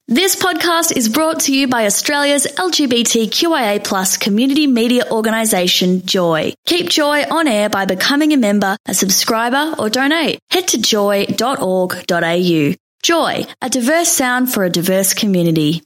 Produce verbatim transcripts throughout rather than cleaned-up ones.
This podcast is brought to you by Australia's L G B T Q I A plus community media organisation, Joy. Keep Joy on air by becoming a member, a subscriber or donate. Head to joy dot org dot a u. Joy, a diverse sound for a diverse community.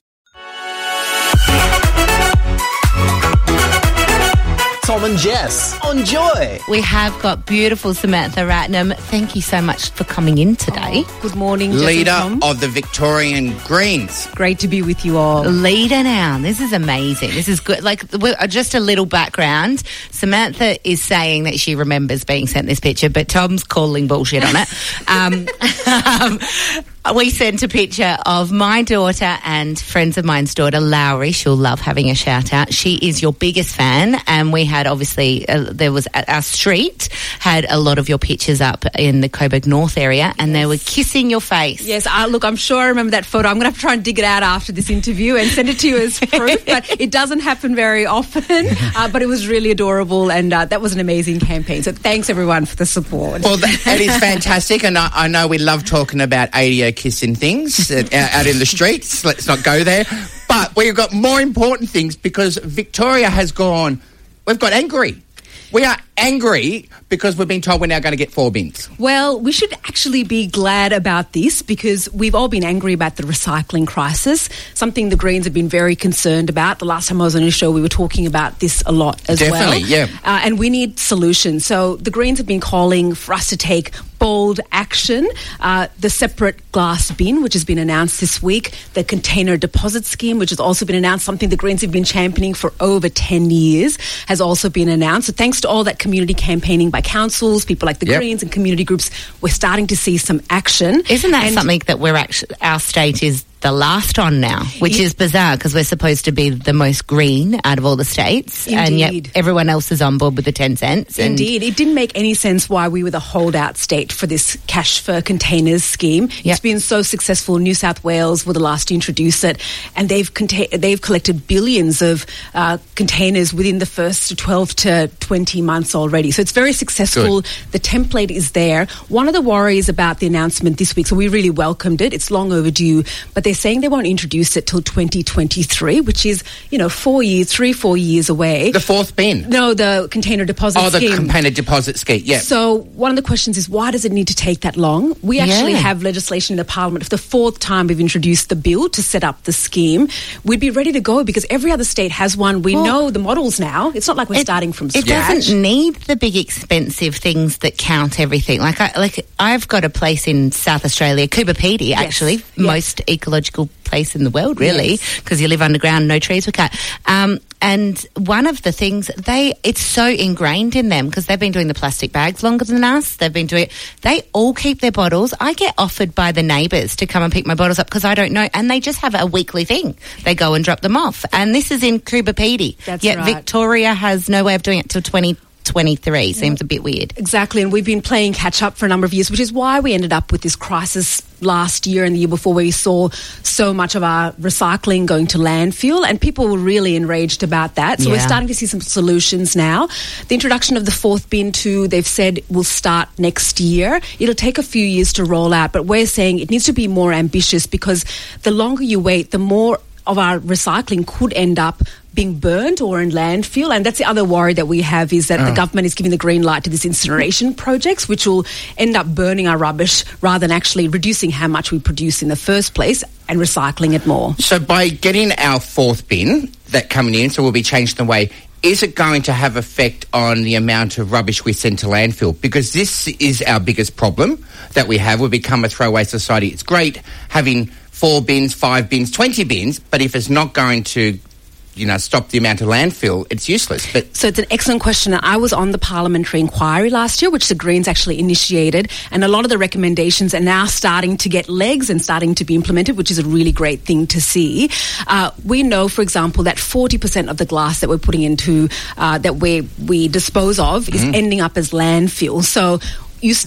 Tom and Jess on Joy. We have got beautiful Samantha Ratnam. Thank you so much for coming in today. Oh, good morning, Jess Leader and Tom. of the Victorian Greens. Great to be with you all. Leader now. This is amazing. This is good. Like, we're- just a little background. Samantha is saying that she remembers being sent this picture, but Tom's calling bullshit on it. um, um, we sent a picture of my daughter and friends of mine's daughter, Lowry. She'll love having a shout out. She is your biggest fan, and we had obviously, uh, there was at our street, had a lot of your pictures up in the Coburg North area, and they were kissing your face. Yes, uh, look, I'm sure I remember that photo. I'm going to have to try and dig it out after this interview and send it to you as proof, but it doesn't happen very often, uh, but it was really adorable, and uh, that was an amazing campaign. So thanks, everyone, for the support. Well, that, that is fantastic, and I, I know we love talking about A D O kissing things uh, out in the streets. Let's not go there. But we've got more important things because Victoria has gone, we've got angry. We are angry because we've been told we're now going to get four bins. Well, we should actually be glad about this because we've all been angry about the recycling crisis, something the Greens have been very concerned about. The last time I was on your show, we were talking about this a lot as Definitely, well. yeah. Uh, and we need solutions. So the Greens have been calling for us to take bold action. Uh, the separate glass bin, which has been announced this week, the container deposit scheme, which has also been announced, something the Greens have been championing for over ten years, has also been announced. So thanks to all that community campaigning by councils, people like the Yep. Greens and community groups, we're starting to see some action. Isn't that And- something that we're actually, our state is the last on now, which Ye- is bizarre because we're supposed to be the most green out of all the states, and yet Indeed. everyone else is on board with the ten cents. And Indeed. It didn't make any sense why we were the holdout state for this cash for containers scheme. Yep. It's been so successful. New South Wales were the last to introduce it, and they've conta- they've collected billions of uh, containers within the first twelve to twenty months already. So it's very successful. Good. The template is there. One of the worries about the announcement this week, so we really welcomed it. It's long overdue, but they're saying they won't introduce it till twenty twenty-three, which is, you know, four years, three, four years away. The fourth bin. No, the container deposit Oh, the scheme. container deposit scheme, yeah. So one of the questions is, why does it need to take that long? We actually Yeah. have legislation in the Parliament. For the fourth time we've introduced the bill to set up the scheme. We'd be ready to go because every other state has one. We Well, know the models now. It's not like we're It- starting from It scratch. doesn't need the big expensive things that count everything. Like I, like I've got a place in South Australia, Coober Pedy, actually, Yes. most ecological place in the world, really, Yes. because you live underground, no trees were cut. Um, and one of the things they, it's so ingrained in them because they've been doing the plastic bags longer than us. They've been doing it. They all keep their bottles. I get offered by the neighbours to come and pick my bottles up because I don't know, and they just have a weekly thing. They go and drop them off, and this is in Coober Pedy. That's Yet right. Victoria has no way of doing it till twenty twenty-three. Seems a bit weird. Exactly, and we've been playing catch up for a number of years, which is why we ended up with this crisis last year and the year before where we saw so much of our recycling going to landfill, and people were really enraged about that. So we're Yeah. starting to see some solutions now. The introduction of the fourth bin too, they've said will start next year. It'll take a few years to roll out, but we're saying it needs to be more ambitious because the longer you wait, the more of our recycling could end up being burnt or in landfill. And that's the other worry that we have is that the government is giving the green light to these incineration projects, which will end up burning our rubbish rather than actually reducing how much we produce in the first place and recycling it more. So by getting our fourth bin that coming in, so we'll be changing the way, is it going to have effect on the amount of rubbish we send to landfill? Because this is our biggest problem that we have. We've become a throwaway society. It's great having four bins, five bins, twenty bins, but if it's not going to, you know, stop the amount of landfill, it's useless. But So it's an excellent question. I was on the parliamentary inquiry last year, which the Greens actually initiated, and a lot of the recommendations are now starting to get legs and starting to be implemented, which is a really great thing to see. Uh, we know, for example, that forty percent of the glass that we're putting into, uh, that we we dispose of is ending up as landfill. So you start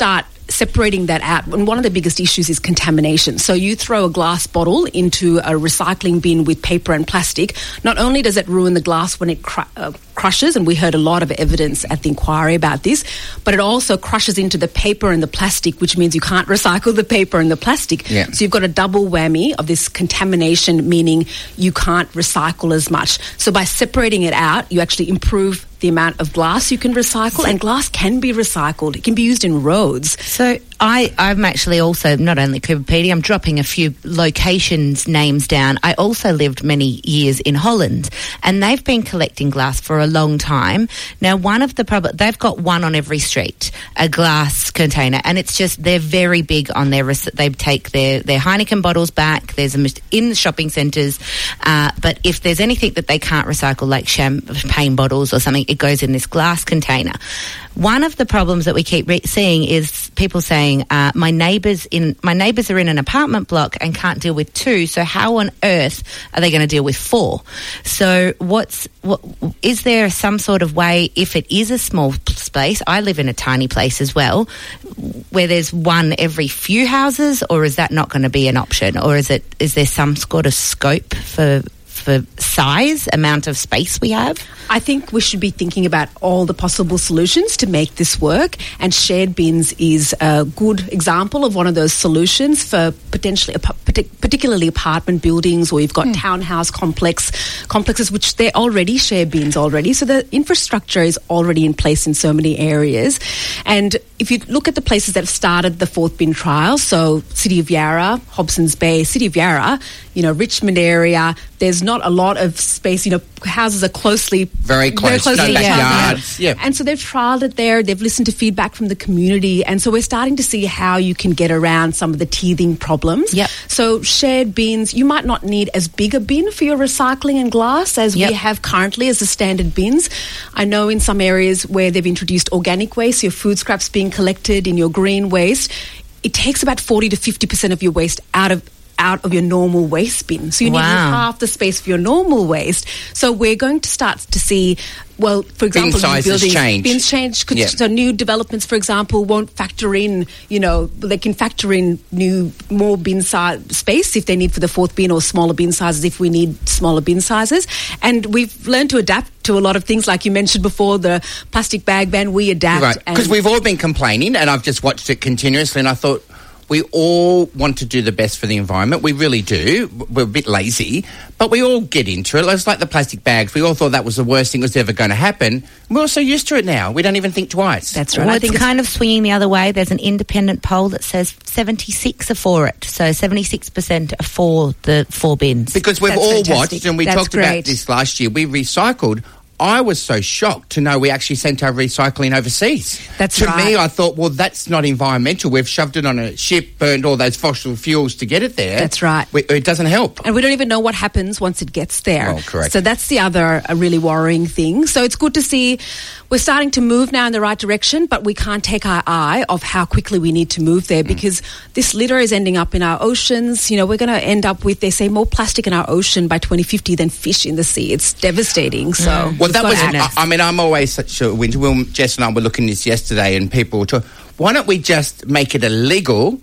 separating that out. And one of the biggest issues is contamination. So you throw a glass bottle into a recycling bin with paper and plastic. Not only does it ruin the glass when it cr- uh, crushes, and we heard a lot of evidence at the inquiry about this, but it also crushes into the paper and the plastic, which means you can't recycle the paper and the plastic. Yeah. So you've got a double whammy of this contamination, meaning you can't recycle as much. So by separating it out, you actually improve the amount of glass you can recycle, and glass can be recycled. It can be used in roads. So I, I'm actually also, not only Cooper Pedy, I'm dropping a few locations names down. I also lived many years in Holland, and they've been collecting glass for a long time. Now, one of the problem, they've got one on every street, a glass container, and it's just, they're very big on their, they take their, their Heineken bottles back. There's a, in the shopping centres, uh, but if there's anything that they can't recycle, like champagne bottles or something, it goes in this glass container. One of the problems that we keep re- seeing is people saying, uh, my neighbours in my neighbours are in an apartment block and can't deal with two, so how on earth are they going to deal with four? So what's what is there some sort of way, if it is a small space, I live in a tiny place as well, where there's one every few houses, or is that not going to be an option? Or is it is there some sort of scope for for size, amount of space we have? I think we should be thinking about all the possible solutions to make this work, and shared bins is a good example of one of those solutions for potentially, particularly apartment buildings, or you've got mm. townhouse complex complexes, which they're already share bins already. So the infrastructure is already in place in so many areas. And if you look at the places that have started the fourth bin trial, so City of Yarra, Hobsons Bay, City of Yarra, you know, Richmond area, there's not a lot of space, you know, houses are closely very close, very closely no backyards. Yeah. And so they've trialled it there, they've listened to feedback from the community, and so we're starting to see how you can get around some of the teething problems. Yep. So shared bins, you might not need as big a bin for your recycling and glass as yep. we have currently as the standard bins. I know in some areas where they've introduced organic waste, your food scraps being collected in your green waste, it takes about forty to fifty percent of your waste out of out of your normal waste bin. So you wow. need half the space for your normal waste. So we're going to start to see, well, for example, bin sizes buildings, change. Bins change. Yeah. So new developments, for example, won't factor in, you know, they can factor in new, more bin size space if they need for the fourth bin, or smaller bin sizes if we need smaller bin sizes. And we've learned to adapt to a lot of things, like you mentioned before, the plastic bag ban, we adapt. Right, because we've all been complaining, and I've just watched it continuously, and I thought, we all want to do the best for the environment. We really do. We're a bit lazy, but we all get into it. It's like the plastic bags. We all thought that was the worst thing that was ever going to happen. We're all so used to it now. We don't even think twice. That's right. Well, I it's think kind of swinging the other way. There's an independent poll that says seventy-six are for it. So seventy-six percent are for the four bins. Because we've That's all fantastic. watched, and we That's talked about great. this last year, we recycled. I was so shocked to know we actually sent our recycling overseas. That's to right. me, I thought, well, that's not environmental. We've shoved it on a ship, burned all those fossil fuels to get it there. That's right. We, it doesn't help. And we don't even know what happens once it gets there. Oh, correct. So that's the other uh, really worrying thing. So it's good to see we're starting to move now in the right direction, but we can't take our eye off how quickly we need to move there, because this litter is ending up in our oceans. You know, we're going to end up with, they say, more plastic in our ocean by twenty fifty than fish in the sea. It's devastating. So Well, we've that got was. to act. I, I mean, I'm always such a winter. Will, Jess and I were looking at this yesterday, and people were talking. Why don't we just make it illegal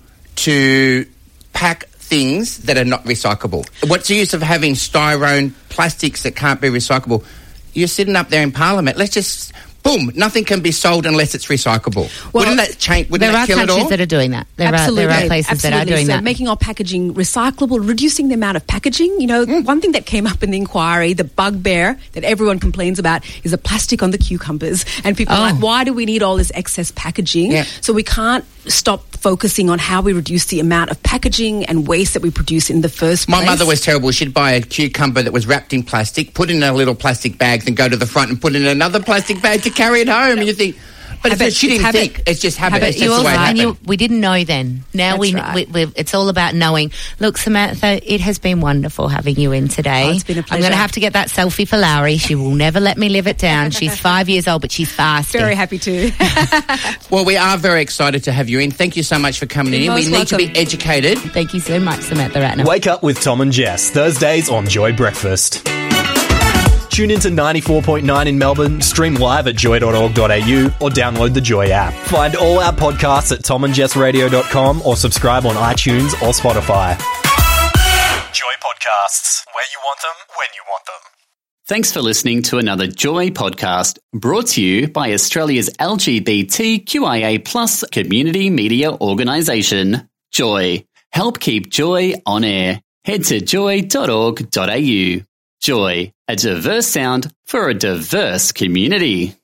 to pack things that are not recyclable? What's the use of having styrene plastics that can't be recyclable? You're sitting up there in Parliament. Let's just. Boom! Nothing can be sold unless it's recyclable. Well, wouldn't that change? Wouldn't there that are kill it countries all? that are doing that. There Absolutely. are there are places Absolutely. that are doing so that. making our packaging recyclable, reducing the amount of packaging. You know, Mm. one thing that came up in the inquiry, the bugbear that everyone complains about, is the plastic on the cucumbers. And people Oh. are like, why do we need all this excess packaging? Yeah. So we can't stop focusing on how we reduce the amount of packaging and waste that we produce in the first place. My mother was terrible. She'd buy a cucumber that was wrapped in plastic, put it in a little plastic bag, then go to the front and put it in another plastic bag to carry it home. And you think, but Habit. it's, she didn't Habit. think. It's just habit. Habit. It's You just the also, way it and happened. you, we didn't know then. Now That's we, right. we we've, it's all about knowing. Look, Samantha, it has been wonderful having you in today. Oh, it's been a I'm going pleasure. to have to get that selfie for Lowry. She will never let me live it down. She's five years old, but she's fasting. Very happy to. Well, we are very excited to have you in. Thank you so much for coming You're in. We most need to welcome. be educated. Thank you so much, Samantha Ratner. Wake up with Tom and Jess, Thursdays on Joy Breakfast. Tune into ninety-four point nine in Melbourne, stream live at joy dot org dot a u or download the Joy app. Find all our podcasts at tom and jess radio dot com or subscribe on iTunes or Spotify. Joy Podcasts, where you want them, when you want them. Thanks for listening to another Joy podcast brought to you by Australia's L G B T Q I A plus community media organisation, Joy. Help keep Joy on air. Head to joy dot org dot a u. Joy, a diverse sound for a diverse community.